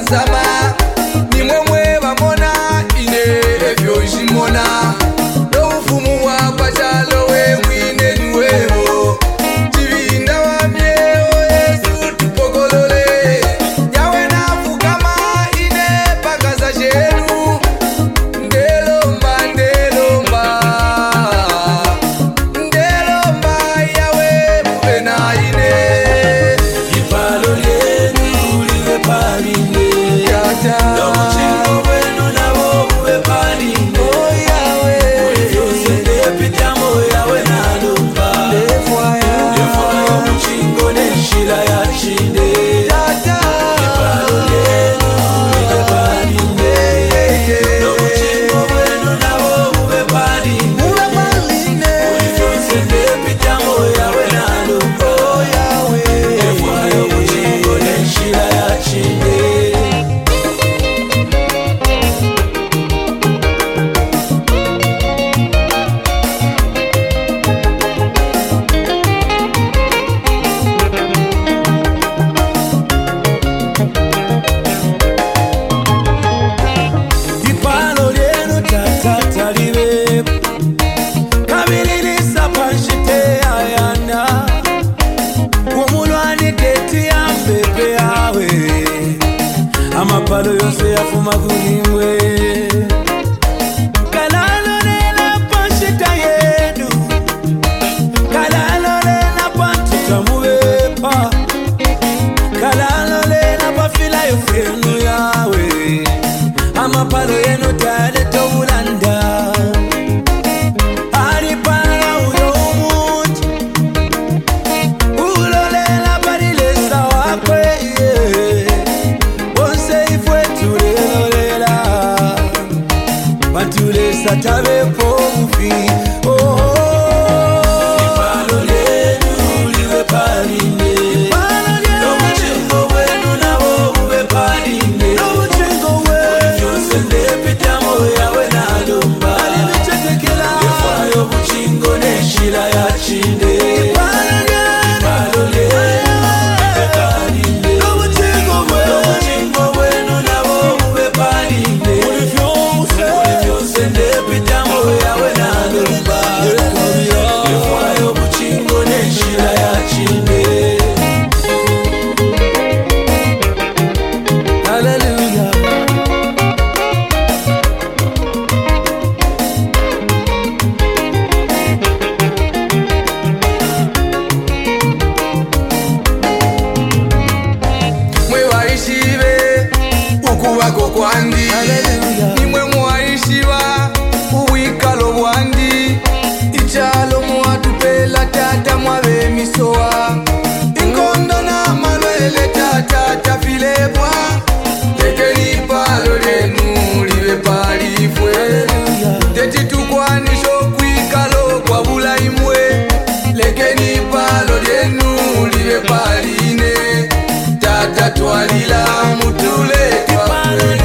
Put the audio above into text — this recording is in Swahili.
zama nimwe mwe bamona ine ebyo jimona do ufumu wa pachalo we mwine niwebo chivinda wa myeo Yesu tupokolole yawe nafu kama ine pakaza jenu ndelomba yawe mubena ine ipalo lenu liwe paline yata lomuchingo wenu nabo mube paline oh yawe ulivyose ndepitamo yawe nalumba lefwayo muchingo nenshila ya chinde yata ipalo lenu liwe paline lomuchingo wenu nabo mube paline ulivyose ndepitamo yawe nalumba oh yawe lefwayo muchingo nenshila ya chinde. Ipalo lenu tata libe kabililisa panshite ayana umulwani keti ya mbebe yawe amapalo yose yafuma kulimwe kalalo lela panshita yenu kalalo lela panshita mubepa kalalo lela pafila yofenu yawe amapalo yenu tale tobulanda alipala uyo umuti ulolela balilesa wakwe bonse ifwe tulelolela batulesa tabepo mufi ipalo lenu liwe paline lomuchingo wenu nabo mube paline ulivyose ndepitamo yawe nalumba lefwayo muchingo nenshila ya chinde ipalo lenu liwe paline lomuchingo wenu nabo mube paline ulivyose ndepitamo yawe nalumba lefwayo muchingo nenshila ya chinde. Hallelujah. Mwe waishibe ukubako kwandi nimwe mwaishiba uwikalo bwandi ichalo mwatupela tata mwabe misoa inkondo na malwele tata tafilebwa tekeni palo lenu libe palifwe teti tukwanisho kwikalo kwa bulaimwe lekeni palo lenu libe paline tata twalila mutule twakwe